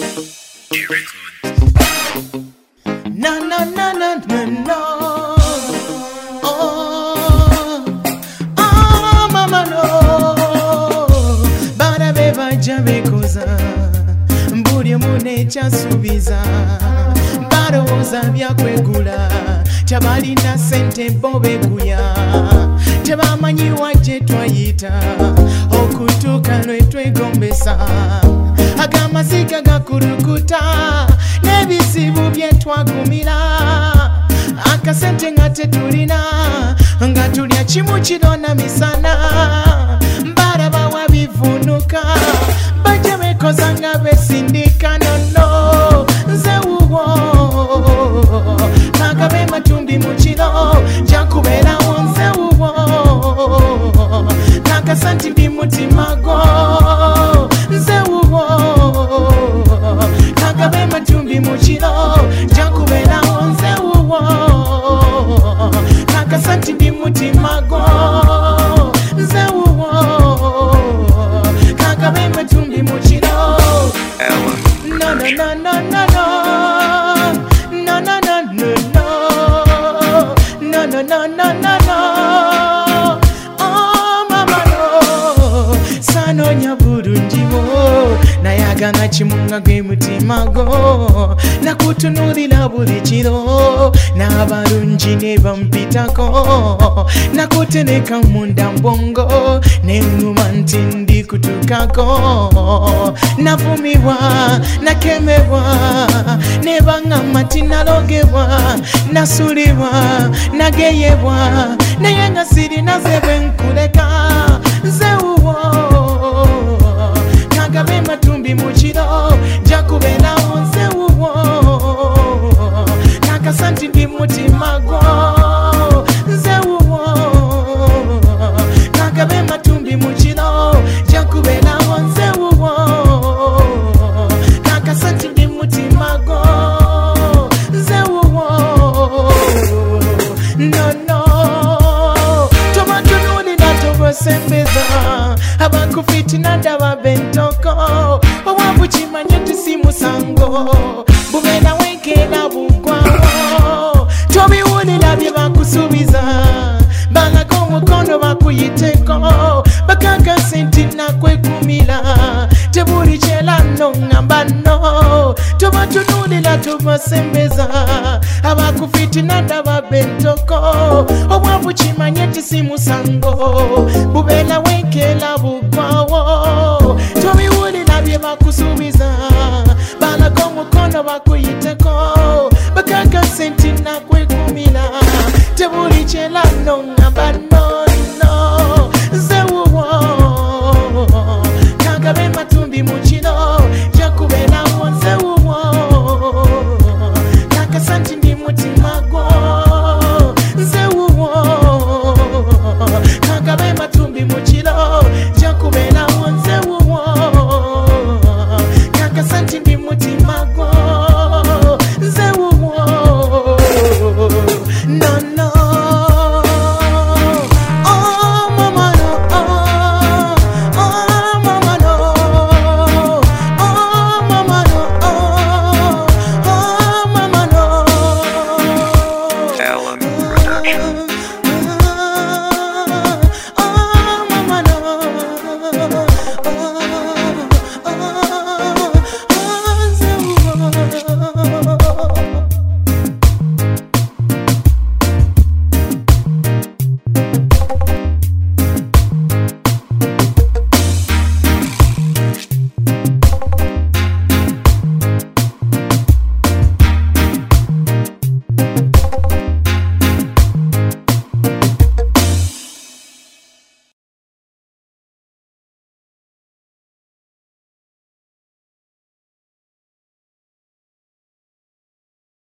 No, no, no, no, no, no. Oh, mama no. Bana beba jabe koza. Mburi mune chasubiza. Baro oza bya kwegula. Tabali na sente bobe kuya. Tabamanyi waje twayita. Okutuka lwe twegombesa. Agamazika gakurukuta. Nebisibu bye twagumira. Akasente nga tetulina. Nga tulya kimu kiro na misana. Baraba wabivunuka. Bajja bekoza nga besindika nono. Nze wuwo Kagabe matumbi mu kiro. Jakubeerawo nze wuwo Kakasanti ndi mutima gwo. Nze wuwo Kagabe matumbi mu kiro. Jakubeerawo nze wuwo Kakasanti ndi mutima gwo. Nze wuwo Kagabe matumbi mu kiro. No, no, no, no, no, no. No, no, no, no, no. No, no, no, no, no, no. Oh, mama no. Sanonya bulungiwo. Nayagana kimunga gwe mutima gwo. Nakutunulira buli kiro. N'abalungi ne bampitako. Nakutereka munda mbongo. Nenguma nti ndi kutukako. Navumibwa, nakemebwa. Nebangamba nti nalogebwa. Nasulibwa, nageyebwa. Naye nga sirina ze bwe nkuleka. Nze wuwo Kagabe matumbi mu kiro. Jakubeerawo nze wuwo Kakasanti ndi mutima gwo. Nze wuwo Kagabe matumbi mu kiro. Jakubeerawo nze wuwo Kakasanti ndi mutima gwo. Nze wuwo No, no. Tobatunulira tobasembeza. Abakufitina ndaba bentoko. Owabu kimanye tisi musango. Bugenda wenkera bugwawo. Tobiwulira bye bakusubiza. Balaga omukono bakuyiteko. Bakakase nti nakwekumira. Tebuli kyera nno ngamba nno. Tobatunulira tobasembeza. Abakufitina ndaba bentoko. Obwavu kimanye tisi musango. Bubeera wenkera bugwawo. Tobiwulira bye bakusubiza. Balaga omukono bakuyiteko. Bakakase nti nakwekumira. Tebuli kyera nno ngamba nno.